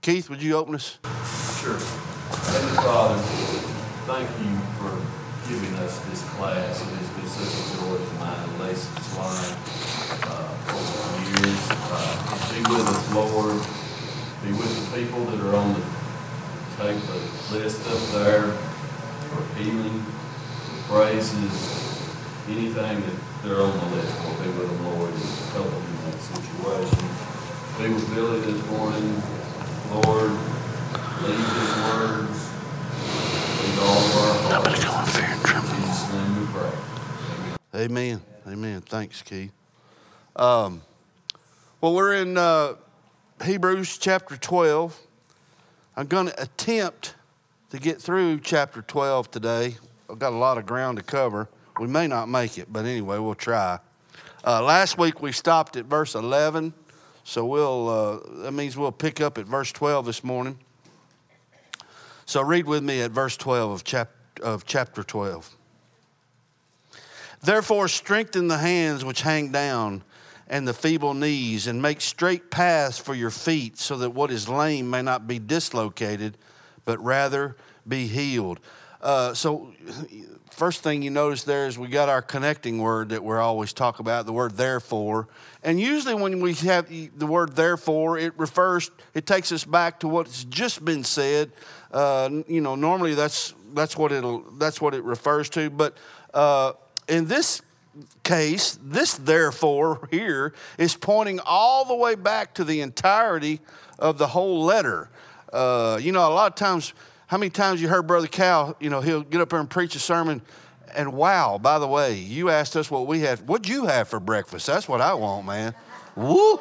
Keith, would you open us? Sure. Heavenly Father, thank you for giving us this class. It has been such a joy to mine and Lacey's life over the years. Be with us, Lord. Be with the people that are on the take the list up there for healing, for praises, anything that they're on the list. We'll be with them, Lord, and help them in that situation. Be with Billy this morning, Lord. Lead his words. Lead all of our hearts. In Jesus' name we pray. Amen. Amen. Thanks, Keith. Well, we're in Hebrews chapter 12. I'm going to attempt to get through chapter 12 today. I've got a lot of ground to cover. We may not make it, but anyway, we'll try. Last week we stopped at verse 11, so that means we'll pick up at verse 12 this morning. So read with me at verse 12 of chapter 12. Therefore strengthen the hands which hang down and the feeble knees, and make straight paths for your feet, so that what is lame may not be dislocated, but rather be healed. So first thing you notice there is we got our connecting word that we're always talking about, the word therefore. And usually when we have the word therefore, it takes us back to what's just been said. Normally that's what it refers to. But in this case, this therefore here is pointing all the way back to the entirety of the whole letter. A lot of times, how many times you heard Brother Cal, he'll get up there and preach a sermon, and wow, by the way, you asked us what we had. What'd you have for breakfast? That's what I want, man. Woo!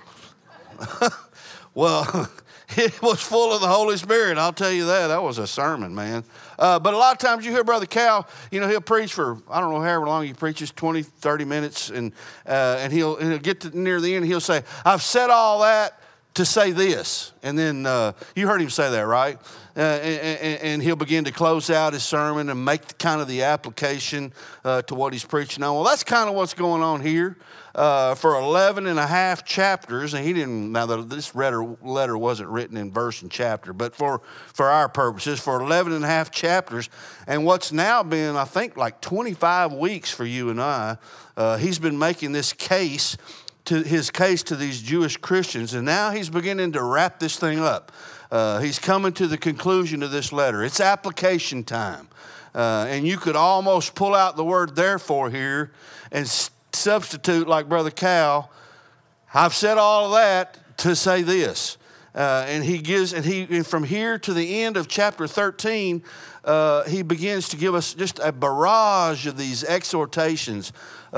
Well, it was full of the Holy Spirit, I'll tell you that. That was a sermon, man. But a lot of times you hear Brother Cal, he'll preach for, I don't know, however long he preaches, 20, 30 minutes, and he'll get to near the end, and he'll say, I've said all that to say this. And then you heard him say that, right? And he'll begin to close out his sermon and make kind of the application to what he's preaching on. Well, that's kind of what's going on here. For 11 and a half chapters, and this letter wasn't written in verse and chapter, but for our purposes, for 11 and a half chapters, and what's now been, I think, like 25 weeks for you and I, he's been making this case to these Jewish Christians, and now he's beginning to wrap this thing up. He's coming to the conclusion of this letter. It's application time, and you could almost pull out the word therefore here and substitute, like Brother Cal, I've said all of that to say this. And from here to the end of chapter 13, he begins to give us just a barrage of these exhortations.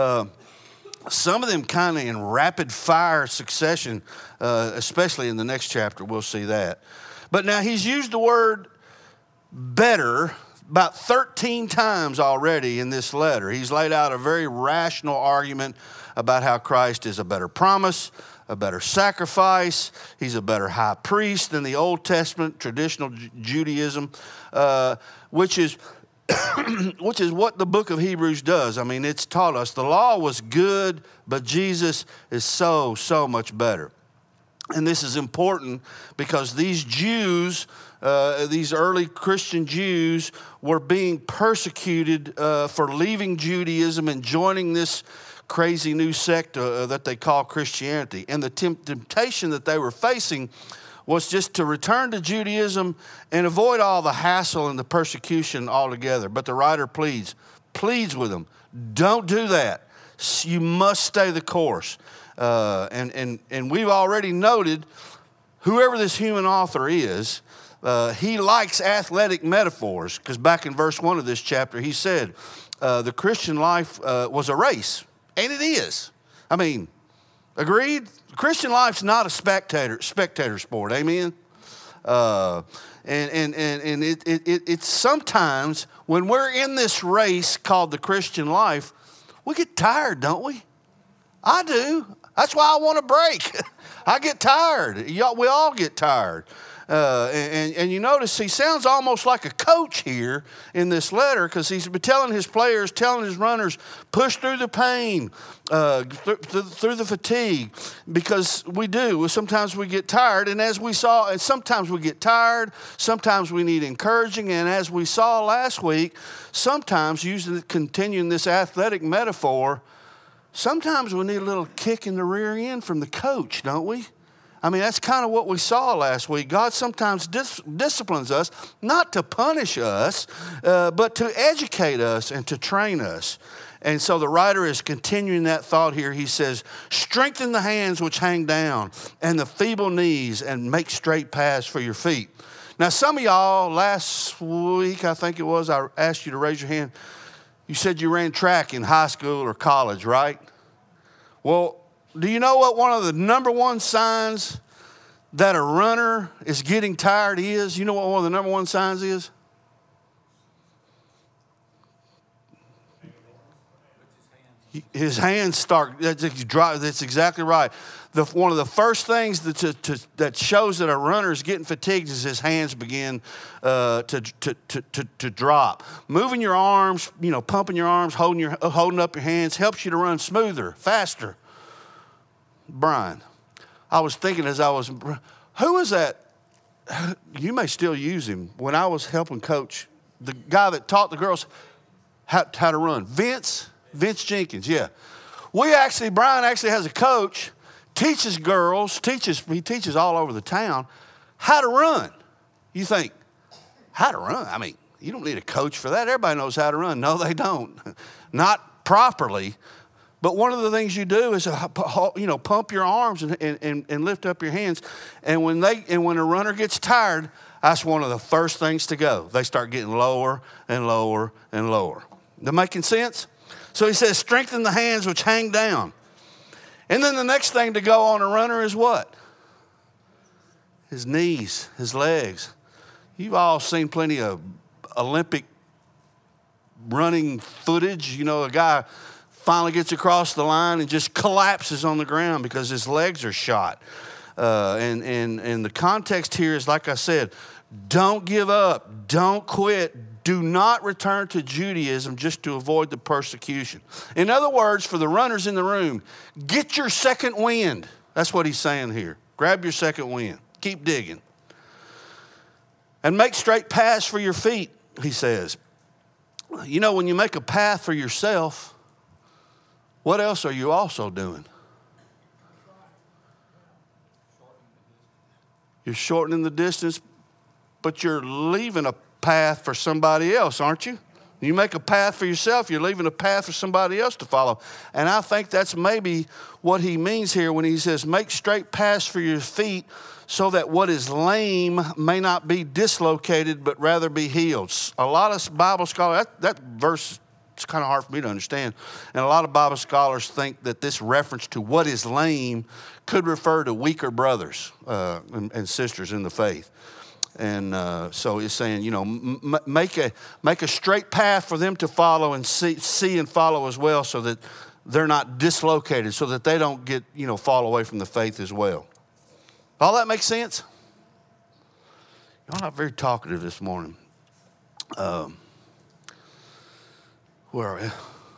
Some of them kind of in rapid fire succession, especially in the next chapter, we'll see that. But now he's used the word better about 13 times already in this letter. He's laid out a very rational argument about how Christ is a better promise, a better sacrifice. He's a better high priest than the Old Testament traditional Judaism, which is what the book of Hebrews does. I mean, it's taught us the law was good, but Jesus is so much better. And this is important because these Jews, these early Christian Jews, were being persecuted for leaving Judaism and joining this crazy new sect that they call Christianity. And the temptation that they were facing was just to return to Judaism and avoid all the hassle and the persecution altogether. But the writer pleads with them, don't do that. You must stay the course. And we've already noted, whoever this human author is, he likes athletic metaphors, because back in verse 1 of this chapter, he said the Christian life was a race, and it is. I mean, agreed? Christian life's not a spectator sport, amen? And it's sometimes when we're in this race called the Christian life, we get tired, don't we? I do. That's why I want a break. I get tired. We all get tired. And you notice he sounds almost like a coach here in this letter, because he's been telling his players, telling his runners, push through the pain, through the fatigue, because we do. Sometimes we get tired, and as we saw, and sometimes we get tired, sometimes we need encouraging, and as we saw last week, sometimes, continuing this athletic metaphor, sometimes we need a little kick in the rear end from the coach, don't we? I mean, that's kind of what we saw last week. God sometimes disciplines us, not to punish us, but to educate us and to train us. And so the writer is continuing that thought here. He says, strengthen the hands which hang down and the feeble knees, and make straight paths for your feet. Now, some of y'all, last week, I think it was, I asked you to raise your hand. You said you ran track in high school or college, right? Well, do you know what one of the number one signs that a runner is getting tired is? You know what one of the number one signs is? His hands start, that's exactly right. One of the first things that shows that a runner is getting fatigued is his hands begin to drop. Moving your arms, pumping your arms, holding up your hands helps you to run smoother, faster. Brian, I was thinking who is that? You may still use him. When I was helping coach, the guy that taught the girls how to run, Vince Jenkins, yeah. Brian actually has a coach, teaches girls, he teaches all over the town how to run. You think, how to run? I mean, you don't need a coach for that. Everybody knows how to run. No, they don't. Not properly. But one of the things you do is, pump your arms and lift up your hands. And when a runner gets tired, that's one of the first things to go. They start getting lower and lower and lower. That making sense? So he says, strengthen the hands which hang down. And then the next thing to go on a runner is what? His knees, his legs. You've all seen plenty of Olympic running footage. A guy finally gets across the line and just collapses on the ground because his legs are shot. And the context here is, like I said, don't give up, don't quit, do not return to Judaism just to avoid the persecution. In other words, for the runners in the room, get your second wind. That's what he's saying here. Grab your second wind. Keep digging. And make straight paths for your feet, he says. When you make a path for yourself, what else are you also doing? You're shortening the distance, but you're leaving a path for somebody else, aren't you? You make a path for yourself, you're leaving a path for somebody else to follow. And I think that's maybe what he means here when he says, make straight paths for your feet so that what is lame may not be dislocated, but rather be healed. A lot of Bible scholars, that verse, it's kind of hard for me to understand. And a lot of Bible scholars think that this reference to what is lame could refer to weaker brothers and sisters in the faith. And so it's saying, make a straight path for them to follow and see and follow as well, so that they're not dislocated, so that they don't get, fall away from the faith as well. All that makes sense? You're not very talkative this morning. Where are you?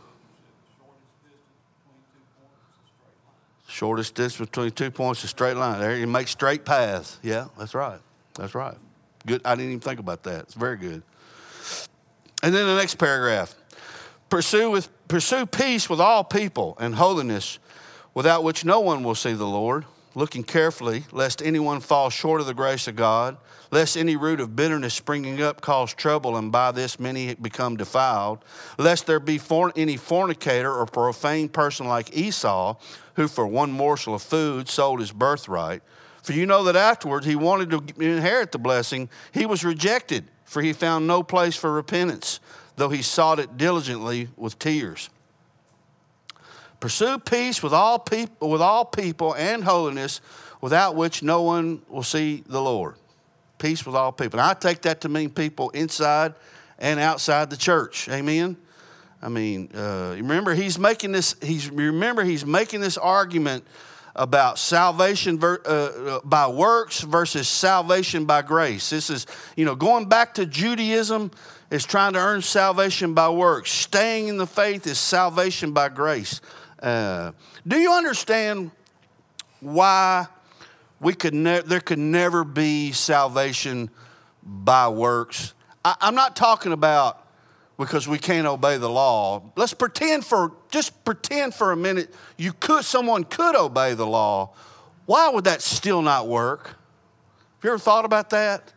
Shortest distance between 2 points is a straight line. There, you make straight paths. Yeah, that's right. That's right. Good. I didn't even think about that. It's very good. And then the next paragraph. Pursue peace with all people and holiness, without which no one will see the Lord, looking carefully, lest anyone fall short of the grace of God, lest any root of bitterness springing up cause trouble, and by this many become defiled, lest there be any fornicator or profane person like Esau, who for one morsel of food sold his birthright. For you know that afterwards he wanted to inherit the blessing. He was rejected, for he found no place for repentance, though he sought it diligently with tears. Pursue peace with all people and holiness, without which no one will see the Lord. Peace with all people. And I take that to mean people inside and outside the church. Amen. Remember he's making this argument about salvation by works versus salvation by grace. This is, going back to Judaism is trying to earn salvation by works. Staying in the faith is salvation by grace. Do you understand why there could never be salvation by works? I'm not talking about because we can't obey the law. Let's pretend for a minute someone could obey the law. Why would that still not work? Have you ever thought about that?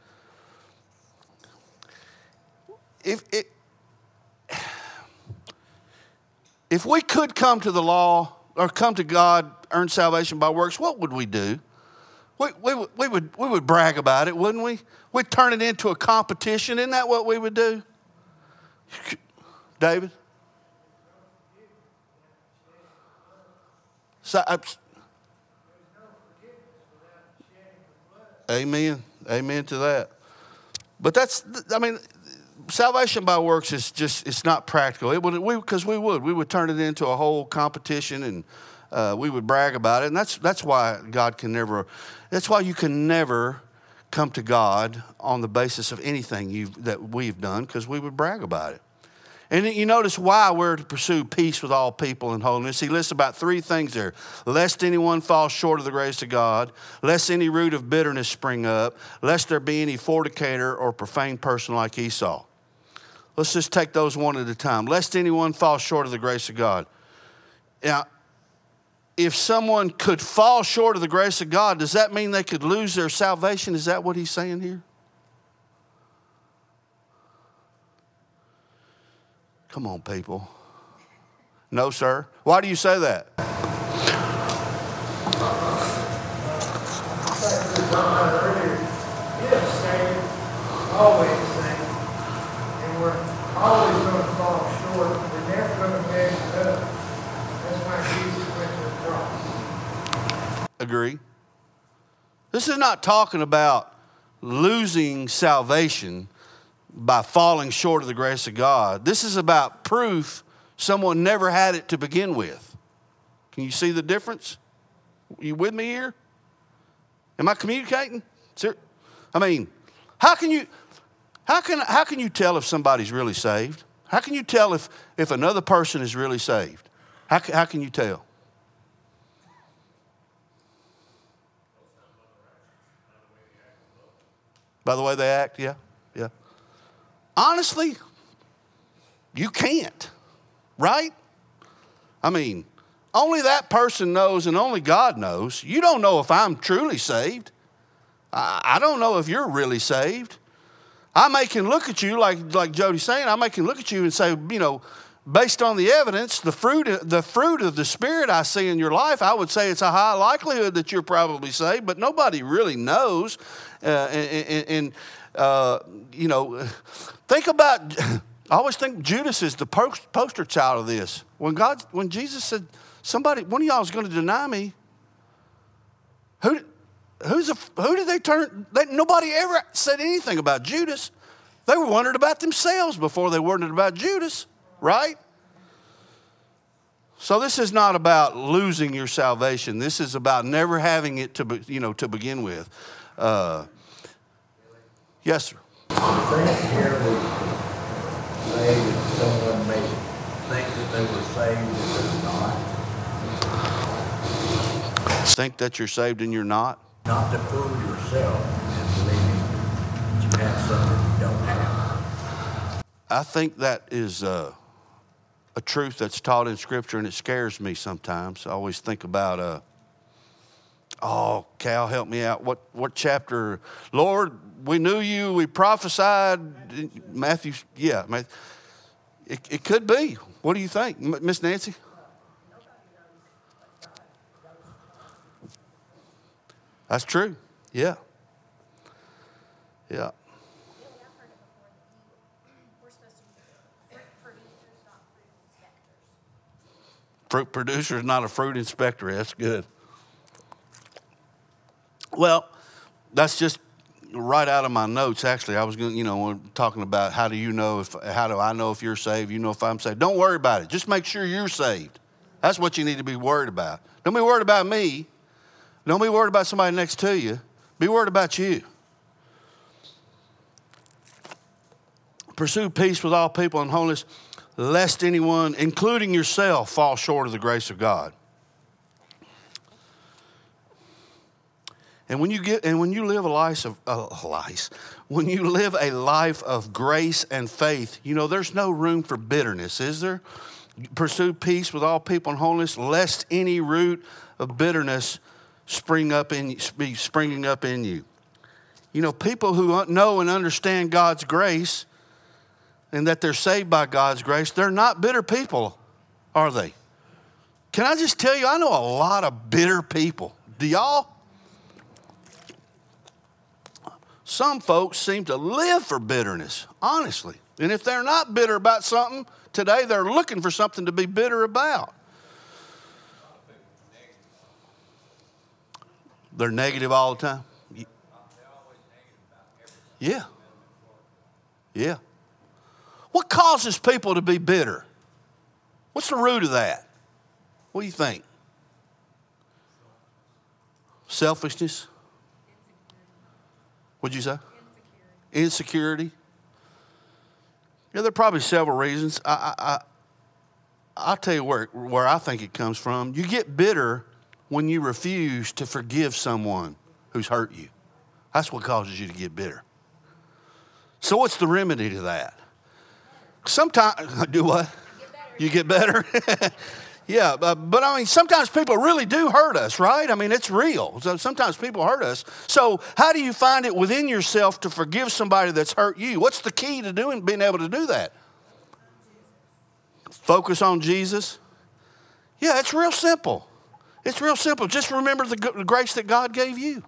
If we could come to the law or come to God, earn salvation by works, what would we do? We would brag about it, wouldn't we? We'd turn it into a competition. Isn't that what we would do? David? Amen. Amen to that. But salvation by works is it's not practical. Because we would turn it into a whole competition, and we would brag about it. And that's why that's why you can never come to God on the basis of anything that we've done, because we would brag about it. And you notice why we're to pursue peace with all people and holiness. He lists about 3 things there. Lest anyone fall short of the grace of God, lest any root of bitterness spring up, lest there be any fornicator or profane person like Esau. Let's just take those one at a time. Lest anyone fall short of the grace of God. Now, if someone could fall short of the grace of God, does that mean they could lose their salvation? Is that what he's saying here? Come on, people. No, sir. Why do you say that? If saved, always saved. And we're always going to fall short. We're never going to measure up. That's why Jesus went to the cross. Agree. This is not talking about losing salvation by falling short of the grace of God. This is about proof someone never had it to begin with. Can you see the difference? Are you with me here? Am I communicating? How can you tell if somebody's really saved? How can you tell if another person is really saved? How can you tell? By the way they act, yeah. Honestly, you can't, right? Only that person knows and only God knows. You don't know if I'm truly saved. I don't know if you're really saved. I can look at you, like Jody's saying, I can look at you and say, based on the evidence, the fruit of the Spirit I see in your life, I would say it's a high likelihood that you're probably saved, but nobody really knows. Think about, I always think Judas is the poster child of this. When Jesus said, one of y'all is going to deny me, who did they turn? Nobody ever said anything about Judas. They were wondering about themselves before they wondered about Judas, right? So this is not about losing your salvation. This is about never having it to begin with. Yes, sir. I think here we say that someone may think that they were saved and they're not. Think that you're saved and you're not? Not to fool yourself and believing that you have something you don't have. I think that is a truth that's taught in Scripture, and it scares me sometimes. I always think about, Cal, help me out. What chapter? Lord, we knew you, we prophesied. Matthew, yeah. It could be. What do you think, Miss Nancy? That's true. Yeah. Yeah. Fruit producer is not a fruit inspector. That's good. Well, that's just right out of my notes. Actually, I was going, talking about how do I know if you're saved? You know if I'm saved. Don't worry about it. Just make sure you're saved. That's what you need to be worried about. Don't be worried about me. Don't be worried about somebody next to you. Be worried about you. Pursue peace with all people and holiness, lest anyone, including yourself, fall short of the grace of God. And when you live a life of grace and faith, you know, there's no room for bitterness, is there? Pursue peace with all people and holiness, lest any root of bitterness be springing up in you. You know, people who know and understand God's grace and that they're saved by God's grace, they're not bitter people, are they? Can I just tell you, I know a lot of bitter people. Do y'all? Some folks seem to live for bitterness, honestly. And if they're not bitter about something today, they're looking for something to be bitter about. They're negative all the time? Yeah. Yeah. What causes people to be bitter? What's the root of that? What do you think? Selfishness? What'd you say? Insecurity. Yeah, there are probably several reasons. I'll tell you where I think it comes from. You get bitter when you refuse to forgive someone who's hurt you. That's what causes you to get bitter. So what's the remedy to that? Sometimes, do what? You get better? Yeah, but I mean, sometimes people really do hurt us, right? I mean, it's real. So sometimes people hurt us. So how do you find it within yourself to forgive somebody that's hurt you? What's the key to being able to do that? Focus on Jesus. Yeah, it's real simple. It's real simple. Just remember the grace that God gave you.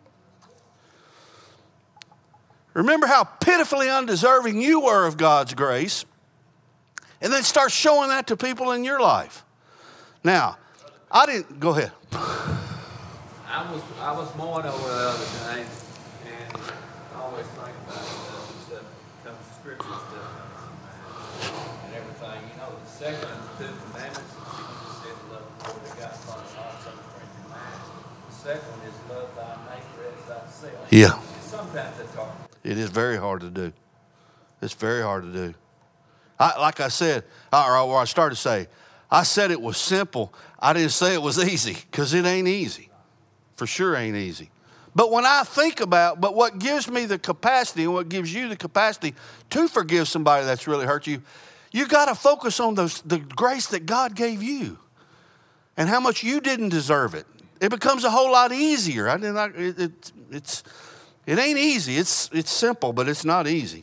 Remember how pitifully undeserving you were of God's grace, and then start showing that to people in your life. Now, go ahead. I was mowing over the other day, and I always think about stuff comes scripture stuff and everything. You know, the second of the two commandments is Jesus said, love the Lord thy God, Father, Son, and mind. The second one is love thy neighbor as thyself. Yeah. And sometimes that's hard. It is very hard to do. It's very hard to do. Like I said, or I started to say, I said it was simple. I didn't say it was easy, because it ain't easy. For sure ain't easy. But when I think about, what gives me the capacity and what gives you the capacity to forgive somebody that's really hurt you, you got to focus on the grace that God gave you and how much you didn't deserve it. It becomes a whole lot easier. It ain't easy. It's simple, but it's not easy.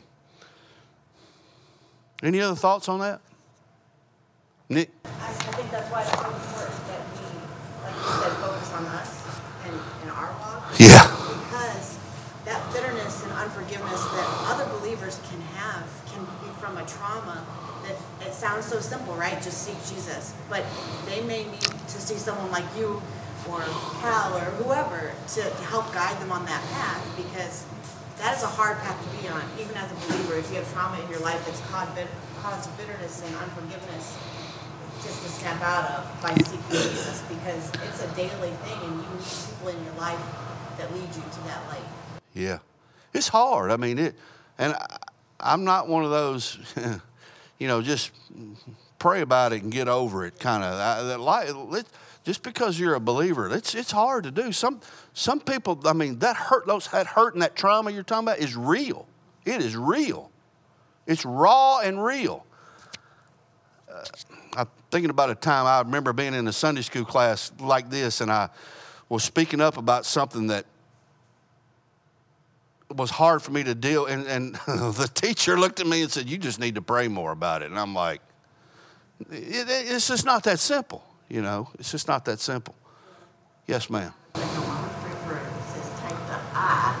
Any other thoughts on that? Nick? I think that's why it's so important that we, like you said, focus on us and our walk. Yeah. Because that bitterness and unforgiveness that other believers can have can be from a trauma that it sounds so simple, right? Just seek Jesus. But they may need to see someone like you or Cal or whoever to help guide them on that path, because that is a hard path to be on. Even as a believer, if you have trauma in your life that's caused bitterness and unforgiveness, just to step out of by seeking Jesus, because it's a daily thing and you need people in your life that lead you to that light. Yeah. It's hard. I mean, I'm not one of those, just pray about it and get over it kind of. Just because you're a believer, it's hard to do. Some people, I mean, that hurt and that trauma you're talking about is real. It is real. It's raw and real. I'm thinking about a time I remember being in a Sunday school class like this, and I was speaking up about something that was hard for me to deal, and the teacher looked at me and said, "You just need to pray more about it." And I'm like, it's just not that simple, It's just not that simple. Yes, ma'am. Like on my refrigerator, it says, take the I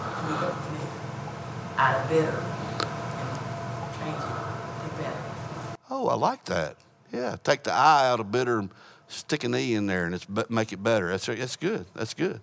out of bitter and change it to better. Oh, I like that. Yeah, take the I out of bitter and stick an E in there, and make it better. That's good. That's good.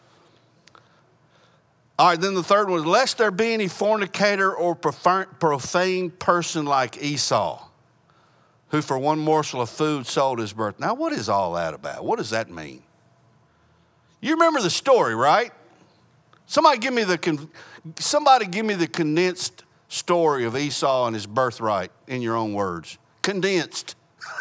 All right, then the third one is, lest there be any fornicator or profane person like Esau, who for one morsel of food sold his birth. Now, what is all that about? What does that mean? You remember the story, right? Somebody give me the condensed story of Esau and his birthright in your own words. Condensed.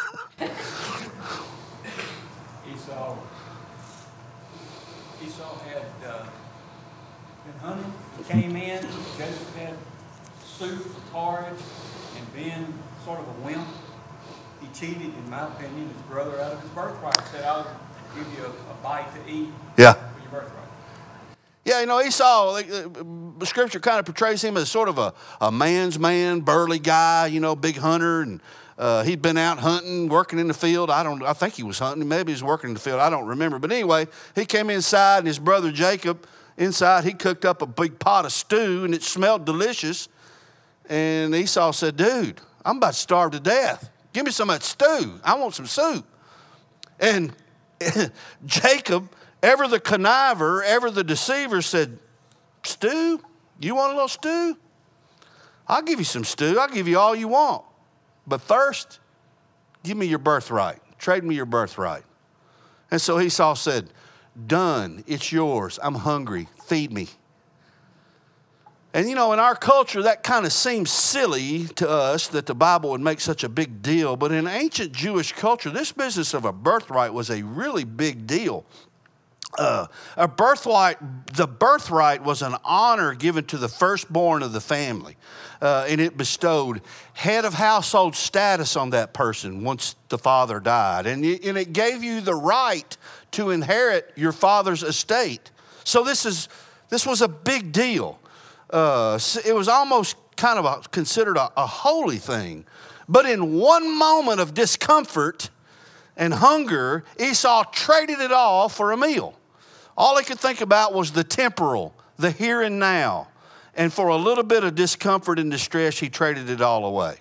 Esau had been hunting. He came in. Jacob had soup, porridge, and being sort of a wimp, he cheated, in my opinion, his brother out of his birthright. Said, "I'll give you a bite to eat for your birthright." Yeah, you know, Esau, the scripture kind of portrays him as sort of a man's man, burly guy, you know, big hunter. And he'd been out hunting, working in the field. I think he was hunting. Maybe he was working in the field. I don't remember. But anyway, he came inside, and his brother Jacob, inside, he cooked up a big pot of stew, and it smelled delicious. And Esau said, "Dude, I'm about to starve to death. Give me some of that stew. I want some soup." And Jacob, ever the conniver, ever the deceiver, said, "Stew? You want a little stew? I'll give you some stew. I'll give you all you want. But first, give me your birthright. Trade me your birthright." And so Esau said, "Done. It's yours. I'm hungry. Feed me." And you know, in our culture, that kind of seems silly to us that the Bible would make such a big deal. But in ancient Jewish culture, this business of a birthright was a really big deal. The birthright was an honor given to the firstborn of the family. And it bestowed head of household status on that person once the father died. And it gave you the right to inherit your father's estate. So this was a big deal. It was almost kind of considered a holy thing. But in one moment of discomfort and hunger, Esau traded it all for a meal. All he could think about was the temporal, the here and now. And for a little bit of discomfort and distress, he traded it all away.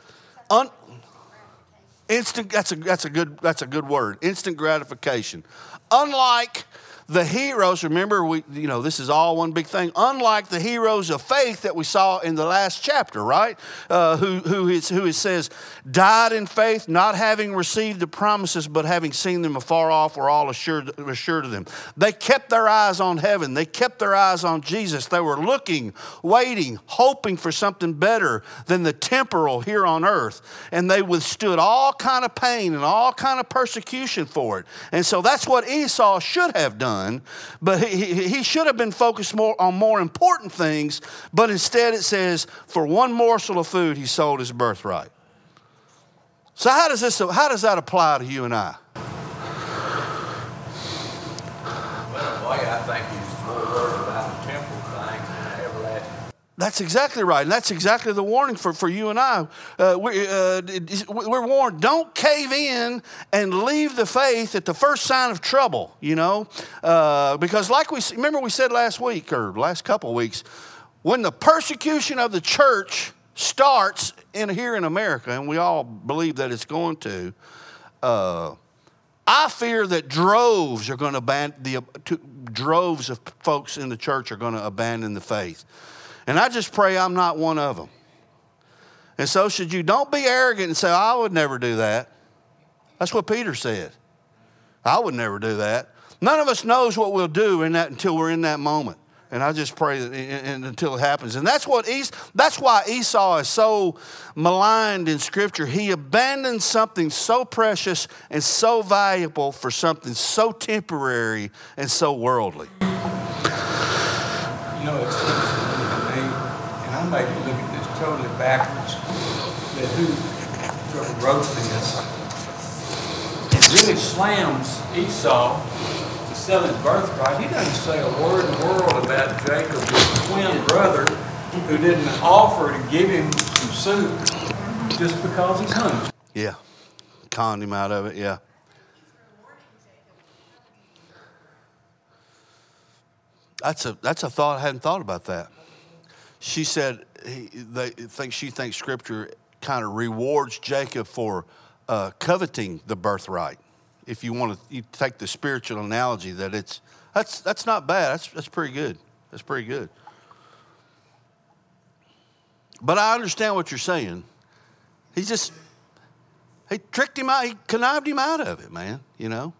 Instant, that's a good word. Instant gratification. Unlike the heroes, remember, this is all one big thing. Unlike the heroes of faith that we saw in the last chapter, right? Who it says, died in faith, not having received the promises, but having seen them afar off, were all assured of them. They kept their eyes on heaven. They kept their eyes on Jesus. They were looking, waiting, hoping for something better than the temporal here on earth. And they withstood all kind of pain and all kind of persecution for it. And so that's what Esau should have done. But he should have been focused on more important things, but instead it says, for one morsel of food, he sold his birthright. So how does that apply to you and I? Well, boy, I think he's more worried about the temporal things than the everlasting. That's exactly right. And that's exactly the warning for you and I. We're warned, don't cave in and leave the faith at the first sign of trouble, because like we said last week or last couple of weeks, when the persecution of the church starts here in America, and we all believe that it's going to, I fear that droves of folks in the church are going to abandon the faith. And I just pray I'm not one of them. And so should you. Don't be arrogant and say, I would never do that. That's what Peter said. I would never do that. None of us knows what we'll do in that until we're in that moment. And I just pray that until it happens. And that's why Esau is so maligned in Scripture. He abandoned something so precious and so valuable for something so temporary and so worldly. It's interesting to me, and I may be looking at this totally backwards, that whoever wrote this, it really slams Esau to sell his birthright. He doesn't say a word in the world about Jacob, his twin brother, who didn't offer to give him some soup just because he's hungry. Yeah, conned him out of it, yeah. That's a thought. I hadn't thought about that. She said she thinks Scripture kind of rewards Jacob for coveting the birthright. If you take the spiritual analogy, that's not bad. That's pretty good. That's pretty good. But I understand what you're saying. He tricked him out. He connived him out of it, man, you know.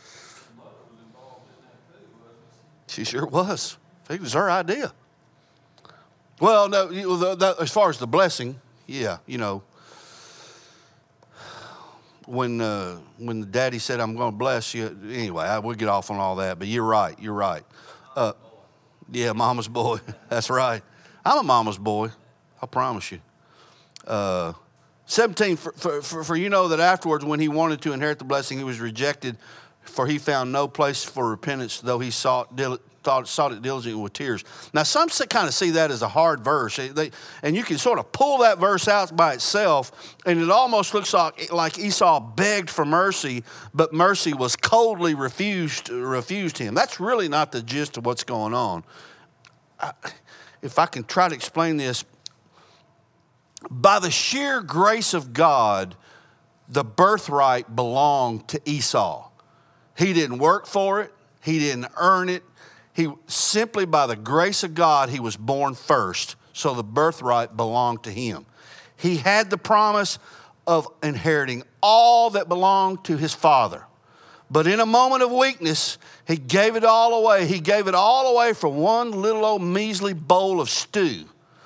She sure was. It was her idea. Well, no, as far as the blessing, yeah, you know. When the daddy said, I'm going to bless you, anyway, we'll get off on all that, but you're right. Yeah, mama's boy. That's right. I'm a mama's boy, I promise you. 17, for you know that afterwards when he wanted to inherit the blessing, he was rejected, for he found no place for repentance, though he sought it diligently with tears. Now, some kind of see that as a hard verse, and you can sort of pull that verse out by itself, and it almost looks like Esau begged for mercy, but mercy was coldly refused him. That's really not the gist of what's going on. If I can try to explain this, by the sheer grace of God, the birthright belonged to Esau. He didn't work for it. He didn't earn it. He simply by the grace of God, he was born first. So the birthright belonged to him. He had the promise of inheriting all that belonged to his father. But in a moment of weakness, he gave it all away. He gave it all away for one little old measly bowl of stew.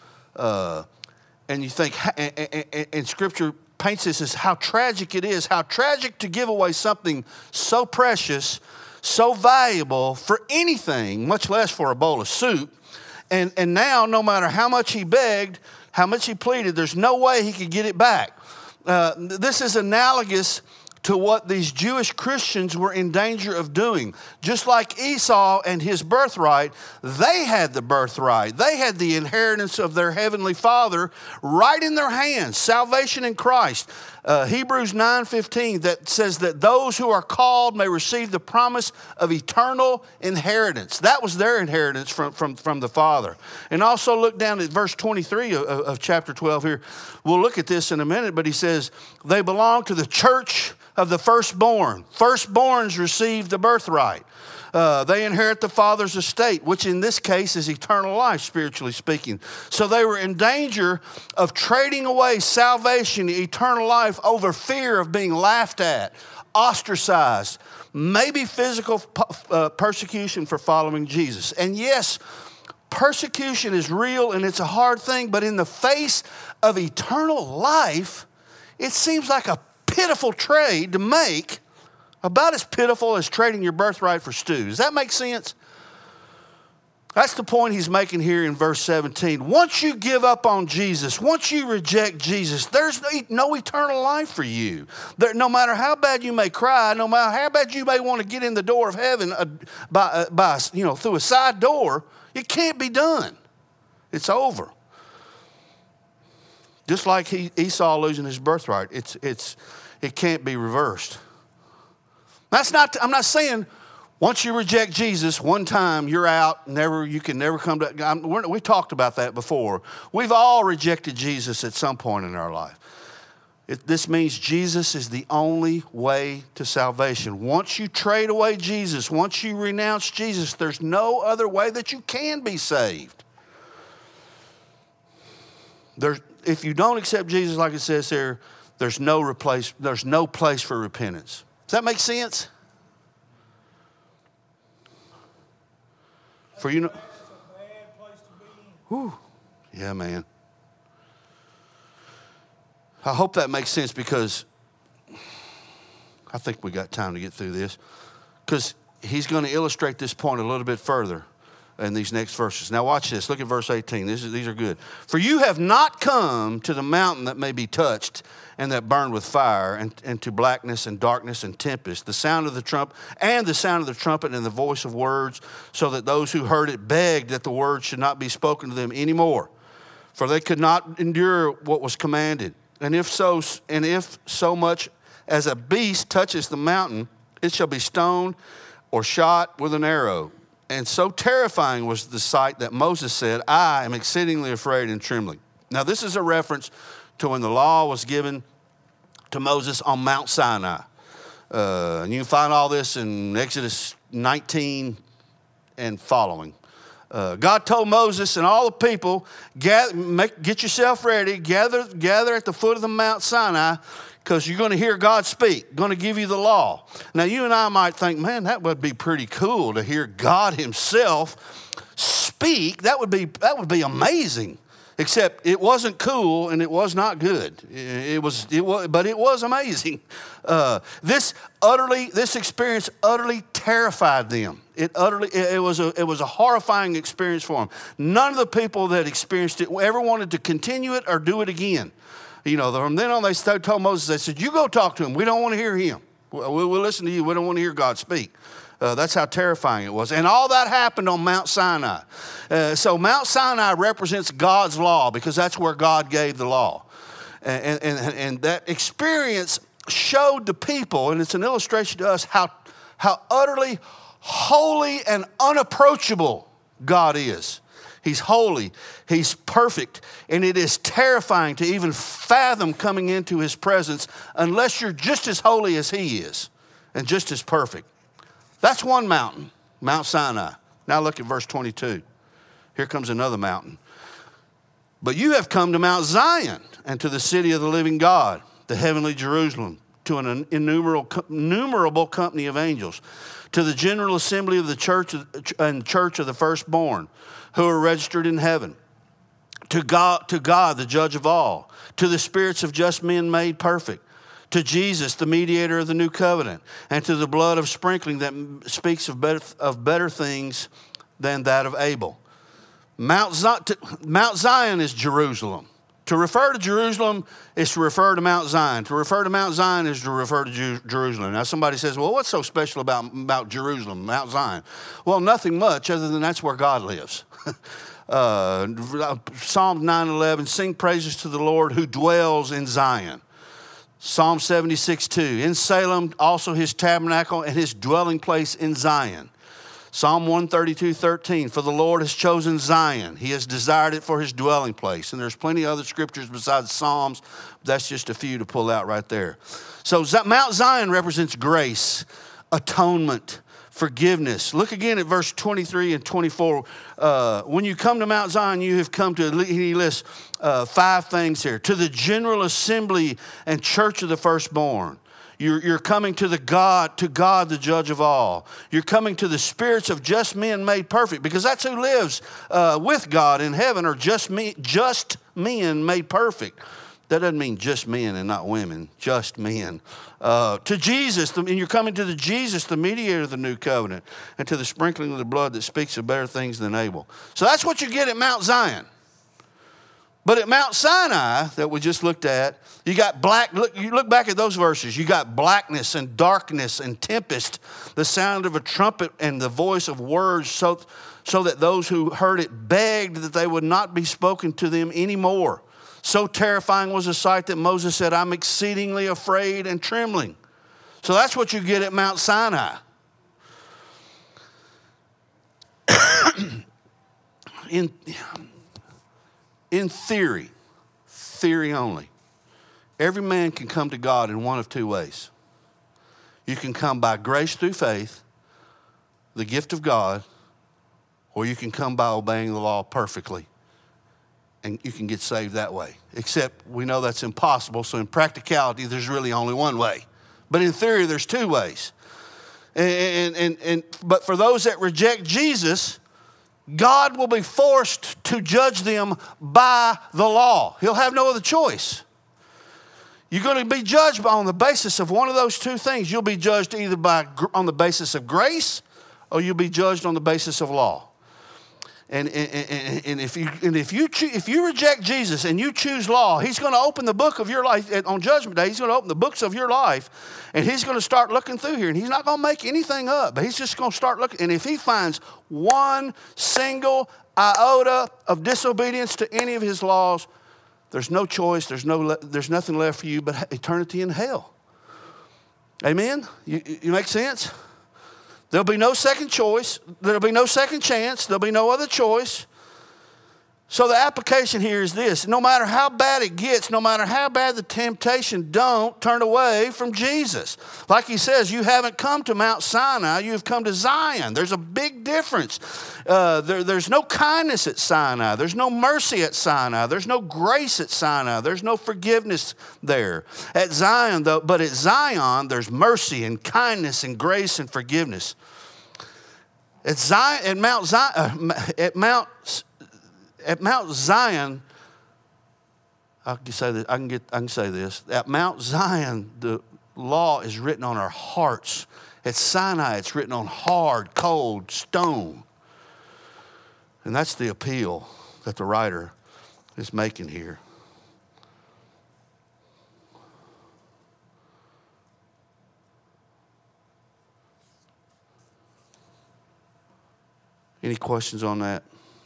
And you think, and Scripture paints this as how tragic it is, how tragic to give away something so precious, so valuable for anything, much less for a bowl of soup. And now, no matter how much he begged, how much he pleaded, there's no way he could get it back. This is analogous to what these Jewish Christians were in danger of doing. Just like Esau and his birthright, they had the birthright. They had the inheritance of their heavenly Father right in their hands, salvation in Christ. Hebrews 9:15 that says that those who are called may receive the promise of eternal inheritance. That was their inheritance from the Father. And also look down at verse 23 of chapter 12 here. We'll look at this in a minute, but he says, they belong to the church of the firstborn. Firstborns receive the birthright. They inherit the Father's estate, which in this case is eternal life, spiritually speaking. So they were in danger of trading away salvation, eternal life, over fear of being laughed at, ostracized, maybe physical persecution for following Jesus. And yes, persecution is real and it's a hard thing, but in the face of eternal life, it seems like a pitiful trade to make, about as pitiful as trading your birthright for stew. Does that make sense? That's the point he's making here in verse 17. Once you give up on Jesus, once you reject Jesus, there's no eternal life for you. No matter how bad you may cry, no matter how bad you may want to get in the door of heaven through a side door, it can't be done. It's over. Just like Esau losing his birthright, it can't be reversed. I'm not saying once you reject Jesus one time, you're out, you can never come to. We talked about that before. We've all rejected Jesus at some point in our life. This means Jesus is the only way to salvation. Once you trade away Jesus, once you renounce Jesus, there's no other way that you can be saved. If you don't accept Jesus, like it says here, there's no place for repentance. Does that make sense? For you know. That's a bad place to be in. Whew. Yeah, man. I hope that makes sense because I think we got time to get through this. Because he's going to illustrate this point a little bit further in these next verses. Now watch this. Look at verse 18. These are good. For you have not come to the mountain that may be touched and that burned with fire, and to blackness and darkness and tempest, the sound of the trumpet and the voice of words, so that those who heard it begged that the word should not be spoken to them anymore, for they could not endure what was commanded. And if so much as a beast touches the mountain, it shall be stoned or shot with an arrow. And so terrifying was the sight that Moses said, I am exceedingly afraid and trembling. Now this is a reference to when the law was given to Moses on Mount Sinai. And you can find all this in Exodus 19 and following. God told Moses and all the people, get yourself ready, gather at the foot of the Mount Sinai, because you're going to hear God speak, going to give you the law. Now, you and I might think, man, that would be pretty cool to hear God himself speak. That would be amazing. Except it wasn't cool and it was not good. But it was amazing. This experience utterly terrified them. It was a horrifying experience for them. None of the people that experienced it ever wanted to continue it or do it again. You know, from then on they told Moses, they said, "You go talk to him. We don't want to hear him. We'll listen to you. We don't want to hear God speak." That's how terrifying it was. And all that happened on Mount Sinai. So Mount Sinai represents God's law because that's where God gave the law. And that experience showed the people, and it's an illustration to us, how utterly holy and unapproachable God is. He's holy, he's perfect, and it is terrifying to even fathom coming into his presence unless you're just as holy as he is and just as perfect. That's one mountain, Mount Sinai. Now look at verse 22. Here comes another mountain. But you have come to Mount Zion and to the city of the living God, the heavenly Jerusalem, to an innumerable company of angels, to the general assembly of the church and church of the firstborn who are registered in heaven, to God, the judge of all, to the spirits of just men made perfect, to Jesus, the mediator of the new covenant, and to the blood of sprinkling that speaks of better things than that of Abel. Mount Zion is Jerusalem. To refer to Jerusalem is to refer to Mount Zion. To refer to Mount Zion is to refer to Jerusalem. Now somebody says, well, what's so special about Jerusalem, Mount Zion? Well, nothing much other than that's where God lives. Psalm 9:11, sing praises to the Lord who dwells in Zion. Psalm 76:2, in Salem also his tabernacle and his dwelling place in Zion. Psalm 132:13, for the Lord has chosen Zion. He has desired it for his dwelling place. And there's plenty of other scriptures besides Psalms. That's just a few to pull out right there. So Mount Zion represents grace, atonement, forgiveness. Look again at verse 23 and 24. When you come to Mount Zion, you have come to, he lists 5 things here. To the general assembly and church of the firstborn. You're coming to God, the judge of all. You're coming to the spirits of just men made perfect, because that's who lives with God in heaven, are just men made perfect. That doesn't mean just men and not women, just men. To Jesus, and you're coming to Jesus, the mediator of the new covenant, and to the sprinkling of the blood that speaks of better things than Abel. So that's what you get at Mount Zion. But at Mount Sinai that we just looked at, you got you look back at those verses, you got blackness and darkness and tempest, the sound of a trumpet and the voice of words, so that those who heard it begged that they would not be spoken to them anymore. So terrifying was the sight that Moses said, I'm exceedingly afraid and trembling. So that's what you get at Mount Sinai. In theory only, every man can come to God in one of 2 ways. You can come by grace through faith, the gift of God, or you can come by obeying the law perfectly, and you can get saved that way. Except we know that's impossible, so in practicality, there's really only one way. But in theory, there's 2 ways. But for those that reject Jesus, God will be forced to judge them by the law. He'll have no other choice. You're going to be judged on the basis of one of those 2 things. You'll be judged either on the basis of grace, or you'll be judged on the basis of law. And if you reject Jesus and you choose law, he's going to open the book of your life on Judgment Day. He's going to open the books of your life, and he's going to start looking through here. And he's not going to make anything up, but he's just going to start looking. And if he finds one single iota of disobedience to any of his laws, there's no choice. There's nothing left for you but eternity in hell. Amen? You make sense? There'll be no second choice. There'll be no second chance. There'll be no other choice. So the application here is this: no matter how bad it gets, no matter how bad the temptation, don't turn away from Jesus. Like he says, you haven't come to Mount Sinai, you've come to Zion. There's a big difference. There's no kindness at Sinai. There's no mercy at Sinai. There's no grace at Sinai. There's no forgiveness there. At Zion, though, but at Zion, there's mercy and kindness and grace and forgiveness. At Mount Zion, I can say this. At Mount Zion, the law is written on our hearts. At Sinai, it's written on hard, cold stone. And that's the appeal that the writer is making here. Any questions on that?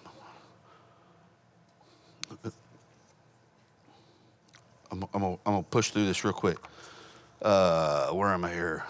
I'm gonna push through this real quick. Where am I here?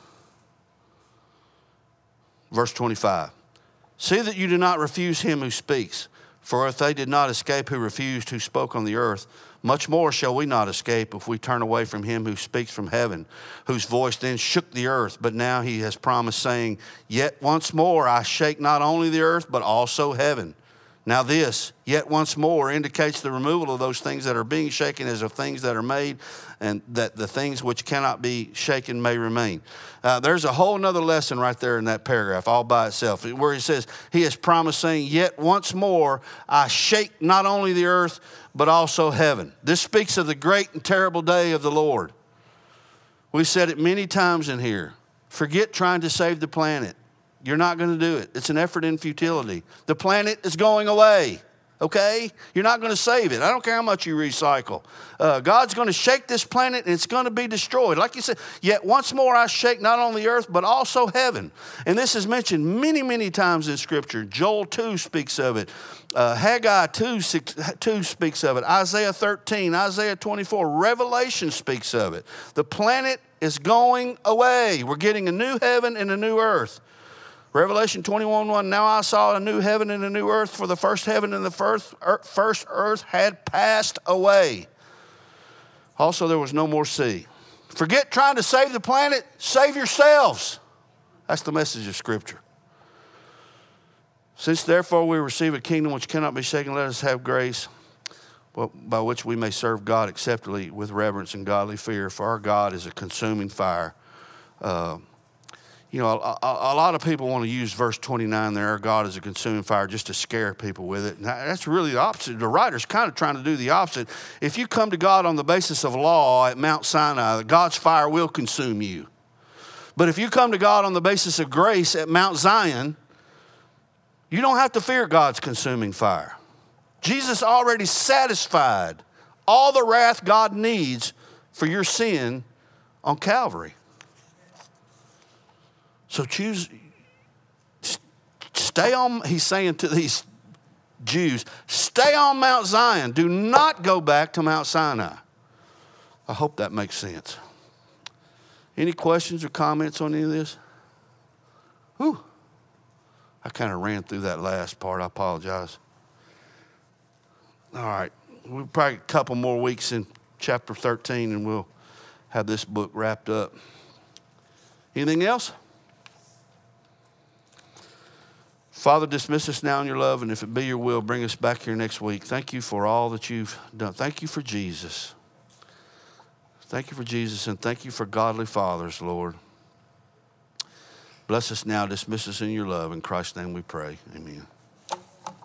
Verse 25. See that you do not refuse him who speaks. For if they did not escape who refused, who spoke on the earth, much more shall we not escape if we turn away from him who speaks from heaven, whose voice then shook the earth. But now he has promised, saying, yet once more I shake not only the earth, but also heaven. Now this, yet once more, indicates the removal of those things that are being shaken as of things that are made, and that the things which cannot be shaken may remain. There's a whole nother lesson right there in that paragraph all by itself, where he says, he has promised, saying, yet once more I shake not only the earth, but also heaven. This speaks of the great and terrible day of the Lord. We've said it many times in here. Forget trying to save the planet. You're not going to do it. It's an effort in futility. The planet is going away, okay? You're not going to save it. I don't care how much you recycle. God's going to shake this planet and it's going to be destroyed. Like you said, yet once more I shake not only the earth, but also heaven. And this is mentioned many, many times in Scripture. Joel 2 speaks of it. Haggai 2 speaks of it. Isaiah 13, Isaiah 24, Revelation speaks of it. The planet is going away. We're getting a new heaven and a new earth. Revelation 21:1, now I saw a new heaven and a new earth, for the first heaven and the first earth had passed away. Also, there was no more sea. Forget trying to save the planet, save yourselves. That's the message of Scripture. Since therefore we receive a kingdom which cannot be shaken, let us have grace by which we may serve God acceptably with reverence and godly fear, for our God is a consuming fire. You know, a lot of people want to use verse 29 there, our God is a consuming fire, just to scare people with it. Now, that's really the opposite. The writer's kind of trying to do the opposite. If you come to God on the basis of law at Mount Sinai, God's fire will consume you. But if you come to God on the basis of grace at Mount Zion, you don't have to fear God's consuming fire. Jesus already satisfied all the wrath God needs for your sin on Calvary. So stay on, he's saying to these Jews, stay on Mount Zion. Do not go back to Mount Sinai. I hope that makes sense. Any questions or comments on any of this? Whew. I kind of ran through that last part. I apologize. All right. We'll probably a couple more weeks in chapter 13 and we'll have this book wrapped up. Anything else? Father, dismiss us now in your love, and if it be your will, bring us back here next week. Thank you for all that you've done. Thank you for Jesus. Thank you for Jesus, and thank you for godly fathers, Lord. Bless us now. Dismiss us in your love. In Christ's name we pray. Amen.